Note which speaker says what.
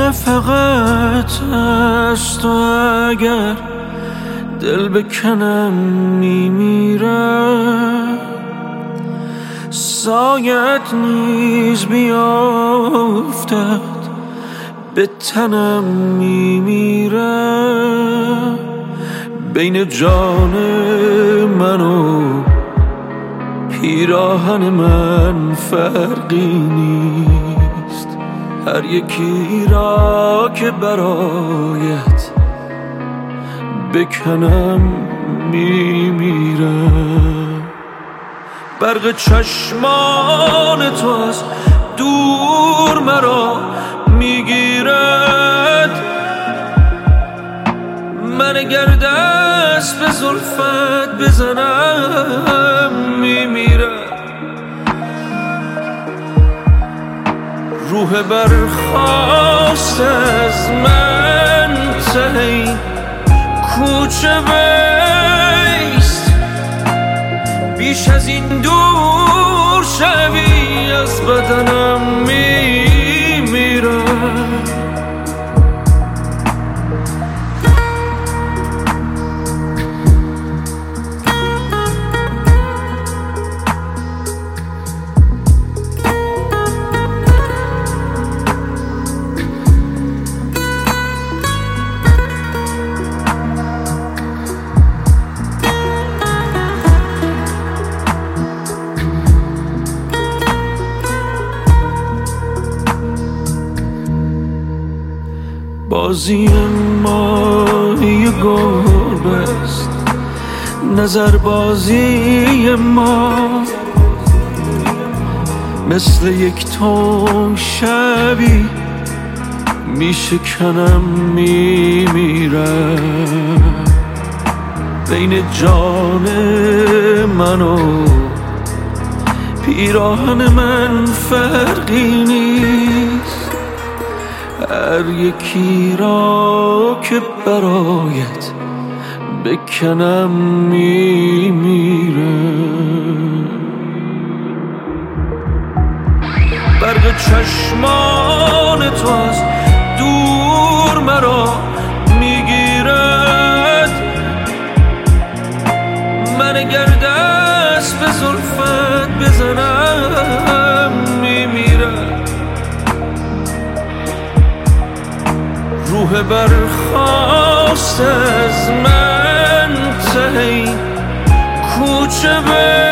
Speaker 1: شفقت است و اگر دل بکنم میمیرم، سایت نیز بیافتد به تنم میمیرم. بین جان من و پیراهن من فرقی نیست، هر یکی را که برایت بکنم میمیرم. برق چشمان تو از دور مرا میگیرد، من اگر دست به زلفت بزنم میمیرد. روح برخاست از من ته این کوچه بیست، بیش از این دور شوی از بدنم میمیرم. بازی ما یه گربه است، نظر بازی ما مثل یک تون شبی میشکنم میمیرم. بین جان من و پیراهن من فرقی نیست، هر یکی را که برایت بکنم میمیرم. برق چشمان تو از دور مرا میگیرد، من اگر دست به زلفت بزنم میمیرد. روح برخاست از من ته این کوچه